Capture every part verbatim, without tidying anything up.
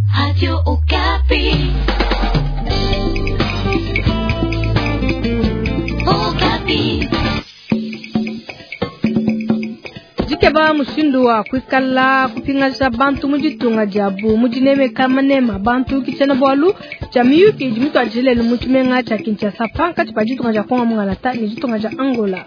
Radio Okapi. Okapi. Jikeba mushindu wa kwikala kupingasha bantu mujitunga jabu mujineme kamanema bantu kichana bwalu chamiyu ki jimitu ajile lumuchimenga cha Kinshasa panka chipajitunga ja Kongo mwangalata nijitunga ja Angola.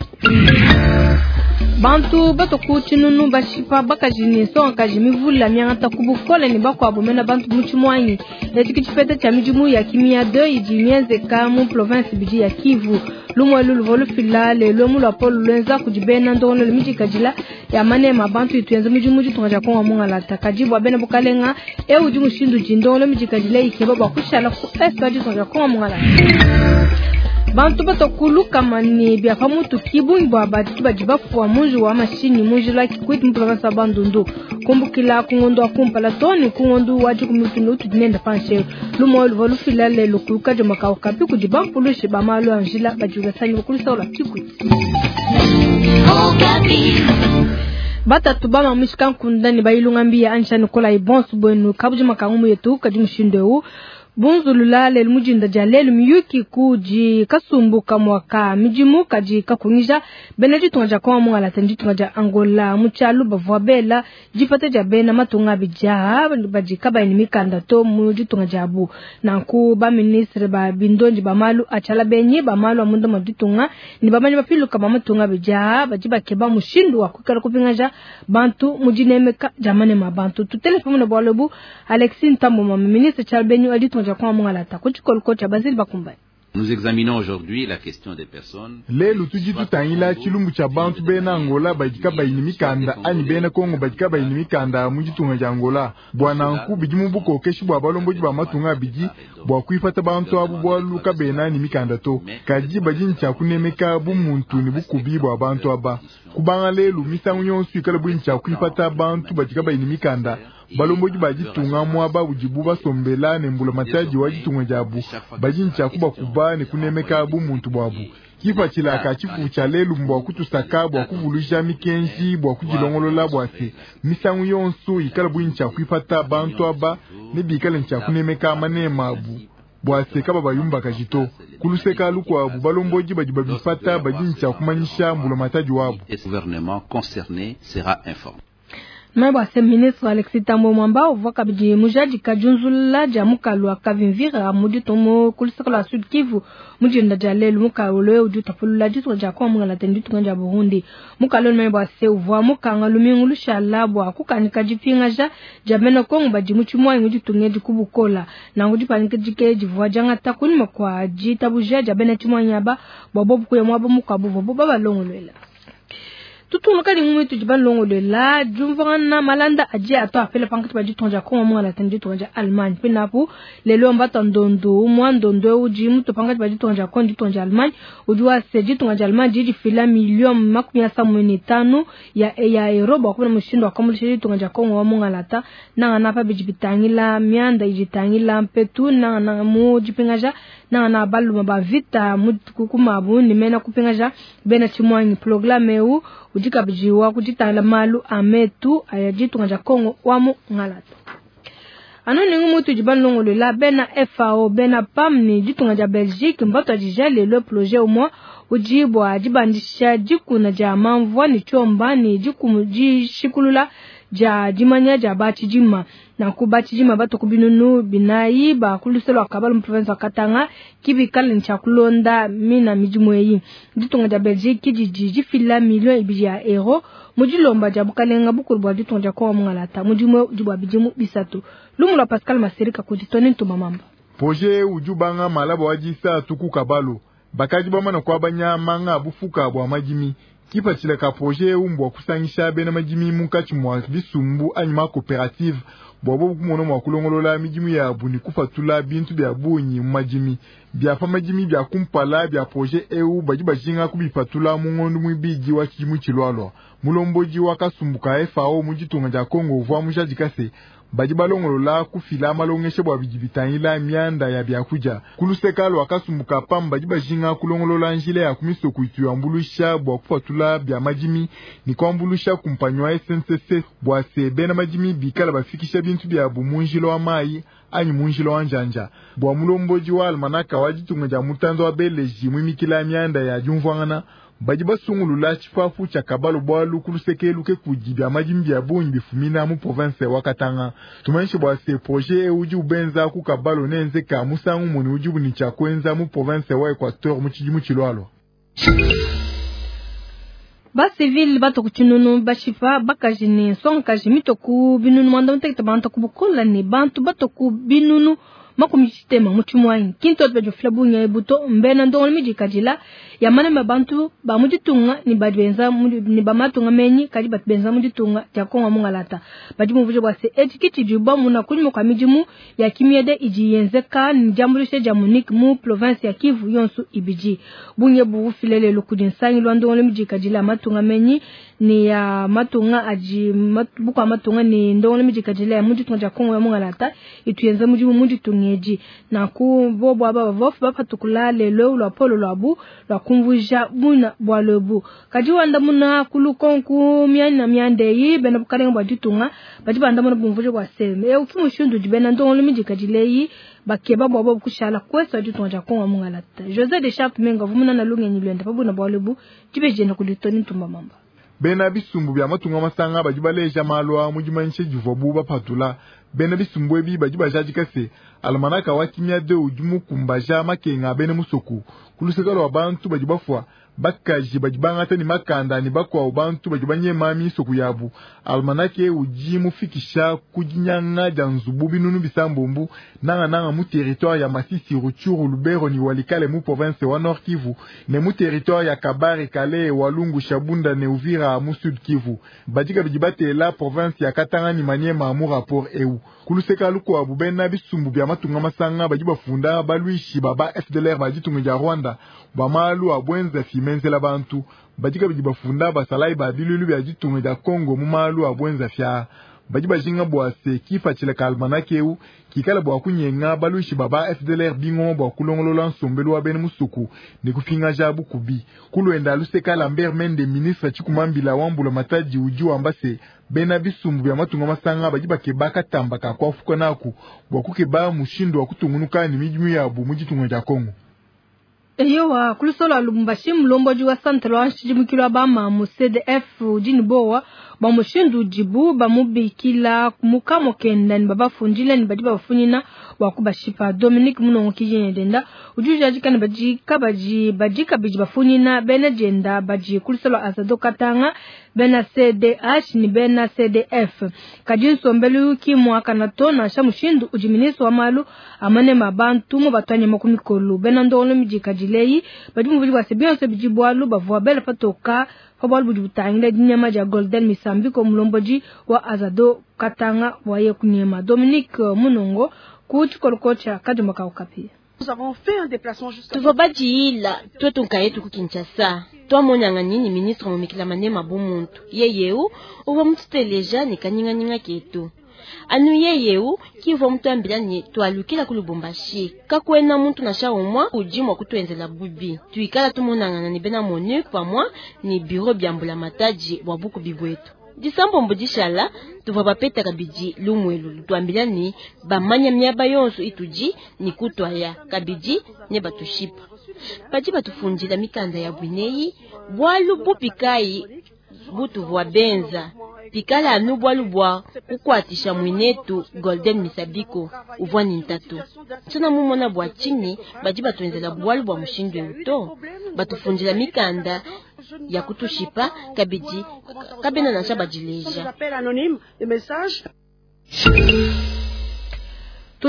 Bantu bato kuchinunu bashipa bakajini so ankajimi vula miangata kubukole ni bako abomena bantu muchimwanyi leti kichipete cha mijimu ya kimia deux ijimienze kamu province biji ya Kivu lumwe luluvolu filale lumu la polu lenza kujibena ndono limiji kajila ya manema bantu ituyenza mijimu jitunga ja Kongo mwangalata kajibu abena bukalenga e ujimu shindu jindono limiji kajila ikeba bakushala ku esta jitunga ja Kongo mwangalata. Bantu bato kulu kama ni bia famutu kibungu abati bajibafu wa munju wa mashini munju la kikwiti mprovince bandundu kumbukila kungondo akumpala toni kungondo waji kumutunu tudinenda panshe lumo volu filale lokuluka de makao kapi kujibampu lushi bamalu anjila bajuga sanyi kulisa ola kikwiti bata tubama mishkan kundani bayilungambia anshani kola ibonsu bwenu kabuji makangumu yetu kajimushindewu bunzulula lel mujinda jalel miyuki kuji kasumbuka mwaka mijimu kaji kakungisha benedi tunja kwa mwala tenji tunja Angola muchalu bavwabela jifate jabena matunga bija baji kabaini mikanda to muji tunja abu nanku ba ministre ba bindonji ba malu achala benye ba malu amundo maditunga ni bamanyi bafilu kama matunga bija baji bakeba mushindu wa kukara kupingaja bantu mujinemeka jamane mabantu tu telefone na bwalebu Alexis Ntambo mama ministre chalbenyu adi Nous examinons aujourd'hui la question des personnes. Lelo tujitu tangila chilumbu cha bantu bena Angola bajika bayini mikanda ani bena Kongo bajika bayini mikanda mujitunga ja Angola bwana nku bijimu buko keshi bwa balombo jiba matunga biji bwa kuifata bantu abu bwa luka bena ni mikanda to kaji bajin cha kunemeka bu muntu ni bukubi bwa bantu aba kubanga lelo misangu nyonsu ikala bu ncha kuifata bantu bajika bayini mikanda balombo jiba jitunga mwaba ujibu basombela nembula mataji wajitunga jabu bajin cha kuba kuba ni kunemeka bu muntu bwabu kifa chilaka chifu cha lelu mbwa kutusaka bwa kuvulusha mikenji bwa kujilongolola bwase misangu yonso ikala bu ncha kuifata bantu aba nebi ikala ncha kunemeka manema bu bwase kaba bayumba kajito kuluseka lukwa bu balombo jiba jiba bifata bajin cha kumanyisha mbula mataji wabu. Le gouvernement concerné sera informé. Maba se ministre Alexis Ntambo mwamba uvoka biji mujaji kajunzula jamukalu akavimvira mudi tomo kulisaka la Sud Kivu mujinda jalelu mukalu ujuta fulula jitu jakwa mwala tenditu nganja Burundi mukalu maba se uvoa mukanga lumingulu shalabwa kukanika jipingaja jamena kongo baji muchumwa ngujitu ngeji kubukola na ngujipanika jike jivwa janga takuni makwa jita buja jabena chumwa nyaba bobobu kuya mwaba mukabu bobo baba longolwela tutu kali mumu tujiban longo de la jumvana malanda aje ato apele pankati baji tonja ko mo ala tanji tonja Allemagne penapu lelo mbata ndondo mwa ndondo uji muto pankati baji tonja ko ndi tonja Allemagne ujua seji tonja Allemagne jiji fila milioni makumi asamuni tano ya ya euro ba kuna mushindo akamulishiri tonja ko mo alata na na pa biji bitangila mianda ijitangila mpetu na na mu jipingaja na na balu maba vita mukukuma bu ni mena kupingaja bena chimwanyi programe u ujika bijiwa kujitala malu ametu ayajitu nganja Kongo wamu ngalato anoni ngumutu jibanongo le la bena F A O bena P A M ni jitu nganja Belgique mbato jijale le projet au moins ujibwa ajibandisha jiku na jama mvua ni chomba ni jiku mjishikulula ja jimanya ja bachi jima na kubachi jima bato kubinunu binayi ba kuluselo akabalo province Katanga kibikala nchakulonda mina mijimweyi ditonga ja Belgique jiji fila million ibiji ya euro mujilomba ja bukalenga bukurwa ditonga ja kwa mngalata mujimwe jibwa bijimu bisatu lumula Pascal Masirika kujitoni ntuma mamba projet ujubanga malabo wajisa tuku kabalo bakaji bama na kwa banyama nga bufuka bwa majimi kipa chile ka projet umbwa kusangisha bena majimi munkachi mwa bisumbu anima cooperative bobo kumono mwa kulongolola mijimu ya buni kufatula bintu bya bunyi majimi bya fa majimi bya kumpala bya projet E U baji bajinga kubifatula mungondu mwibiji wa chimu chilwalo mulomboji wa kasumbuka F A O mujitunga ja Kongo vwa mujaji kase baji balongolola kufila malongeshe bwa bijibitanyila mianda ya byakuja kulusekalo wakasumuka pamba baji bajinga kulongolola njile ya kumiso kuitu ya mbulusha bwa kufatula bya majimi ni kwa mbulusha kumpanywa S N C C bwa sebe na majimi bikala bafikisha bintu bya bumunjilo wa mai anyi munjilo wa njanja bwa mulomboji wa almanaka wajitunga ja mutanzo wa beleji mwimikila mianda ya jumvwangana baji basungulula chifafu cha kabalo bwalu kulusekelu ke kujibya majimbi ya bonyi bifumina mu province wa Katanga tumenshi bwa se projet uji ubenza ku kabalo nenze ka musangu muni uji buni cha kwenza mu province wa Equateur mu chijimu chilwalo ba civil bato kuchinunu bashifa bakajini sonkaji mitoku binunu manda mtekita bantu kubukola ni bantu bato ku binunu makumi sistema muchumwai kinto tbejo flabunya ebuto mbena ndongol miji kajila ya mana mabantu ba mujitunga ni badbenza ni bamatunga menyi kaji batbenza mujitunga jakonga mungalata baji muvuje bwa se etikiti juba muna kunyo kwa mijimu ya kimiede ijiyenzeka ni jambulishe jamunik mu province ya Kivu yonsu ibiji bunye bugu filele lukudin sangi lwandongol miji kajila matunga menyi ni ya matunga aji mat, buka matunga ni ndongol miji kajila ya mujitunga jakonga mungalata ituyenza mujimu mujitunga ngeji na ku bobo aba bof bapatukula lelo lwa polo lwabu lwa kumvuja buna bwalobu kaji wanda muna kulukonku myani na myande yi bena bukarenga baditunga baji banda muna bumvuja bwa seme e ukimushundu jibena ndongolo miji kajileyi bakeba bobo kushala kwesa ditunga jakonga mungalata Jose de Chap menga vumuna na lunga nyilwenda babuna bwalobu jibeje na kulitoni tumba mamba bena bisumbu bya matunga masanga bajibaleja malwa mujimanishe juvobu bapatula bena bisumbu ebi bajibajaji kase almanaka wakimya de ujumu kumbaja makenga bene musoku kulusekalo abantu bajibafwa bakaji bajibangata ni makanda ni bakwa abantu bajibanye mami soku yabu almanake ujimu fikisha kujinyanga janzubu binunu bisambombu nanga nanga mu territoire ya Masisi Ruchuru Lubero ni Walikale mu province wa Nord Kivu ne mu territoire ya Kabare Kale Walungu Shabunda ne Uvira mu Sud Kivu bajika bijibate la province ya Katanga ni Maniema mu rapport E U kulusekalu kwa bubena bisumbu bya matunga masanga bajibafunda balwishi baba F D L R bajitunga ja Rwanda bamalu abwenza fimenzela bantu bajika bijibafunda basalai babilulu byajitunga ja Kongo mu malu abwenza fya bajibajinga bwase kifa chile kalmanakeu kikala bwa kunyenga balushi baba F D L R bingo bwa kulongolola nsombelo wa bene musuku ni kufinga jabu kubi kulwenda luseka Lambert Mende ministre chikumambila wambula mataji uju ambase bena bisumbu bya matunga masanga bajibake bakatambaka kwa fuko naku bwa kukeba mushindo wa kutungunuka ni mijimu yabu mujitunga ja Kongo Eyo wa kulusolo alumbashi mlombo juwa santelo anshijimukilo abama mu C D F jinibowa ba mushindu jibu ba mubikila mukamo kenda ni baba funjile ni badiba bafunina wakubashipa Dominic Munongo kijene denda ujuja jikana bajika baji bajika biji bafunina bena jenda baji kulusolo azado katanga bena C D H ni bena C D F kajinso mbelu ki mwaka na tona sha mushindu ujiminiso wa malu amane mabantu mu batanye makumikolu bena ndolo mijika jileyi badimu biji basebiyonse biji bwalu bavwa bela patoka fabal biji butangile dinyama ja Golden Misambiko mulomboji wa azado katanga waye kunyema Dominic Munongo kuchikolokocha kadumaka ukapi Nous avons fait un déplacement juste Tuvobaji ila tuetunka yetu kukinchasa Toa monyanga nini ministre momekila manema bumuntu Yeyeu uwa mtu teleja ni kanyinga nyinga ketu Anu yeyeu kivo mtu ambila ni tualukila kulubumbashi Kakuena mtu na sha umwa ujimwa kutuenzela bubi Tuikala tumonanga na nibena monu kwa mwa ni bureau biambula mataji wabuku bibwetu Disambo mbudishala tuva bapeta kabiji lumwelu tuambila ni bamanya myaba yonso ituji ni kutwaya kabiji ne batushipa Paji batufunjila mikanda ya bwineyi bwalu bupikai butu vwa benza pikala anu bwalu bwa kukwatisha mwinetu Golden Misabiko uvwani ntatu Sona mumona bwa chini baji batuenzela bwalu bwa mshindwe uto batufunjila mikanda ya kutushipa kabiji kabena na shabajileja appel anonyme, des messages.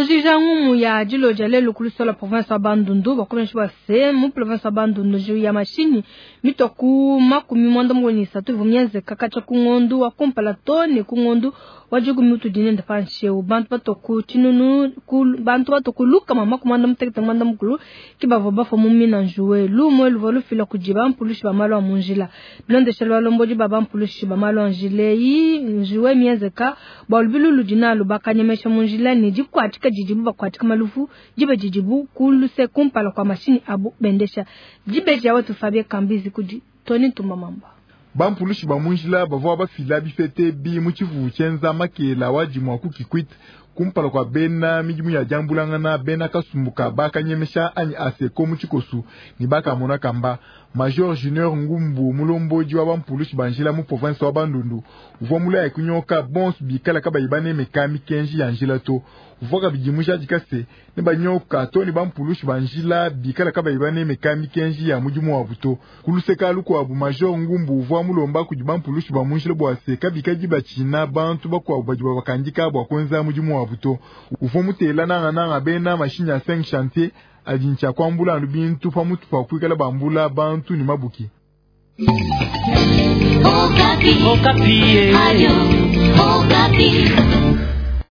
mujija ngumu ya jilo jale lukuluso la province wa Bandundu bakomeshi wa se mu province wa Bandundu juu ya mashini mitoku makumi mwanda mwoni satu vumyenze kakacha kungondu wa kumpala toni kungondu wajugu mutu dinenda fanshe u bantu batoku chinunu kul bantu batoku luka mama kumanda mutekete mwanda mukulu kibavo bafo mumina njuwe lumo luvolu fila kujiba mpulushi bamalo munjila blonde shalwa lomboji baba mpulushi bamalo njile yi njuwe miyenze ka bolbilu lujina lubakanyemesha munjila ni jibu kwatika jijibu bakwatika malufu jibe jijibu kuluse kumpala kwa mashini abu bendesha jibe jawa tufabia kambizi kuji toni tumamamba bampulushi bamunjila bavo bafila bifete bi muchivu chenza makela wajimwa kukikwit kumpala kwa bena mijimu ya jambulangana bena kasumbuka baka nyemesha ani aseko muchikosu ni baka mona kamba Major Junior Ngumbu mulomboji wa bampulushi banjila mu province wa Bandundu uvomula ya kunyoka bons bikala kaba ibane mekami kenji ya njila to uvoka bijimusha jikase ne banyoka to ni bampulushi banjila bikala kaba ibane mekami kenji ya mujimu wa buto kuluseka luko abu Major Ngumbu uvo mulomba ku bampulushi bamunjila bwase kabikaji bachina bantu bakwa bajiba bakandika bwa konza mujimu wa buto uvo mutela nanga nanga bena mashinya cinq chantier adincha kwambula bintu pamutu pa kwikala bambula bantu ni mabuki. Okapi. Okapi. Ayo. Okapi.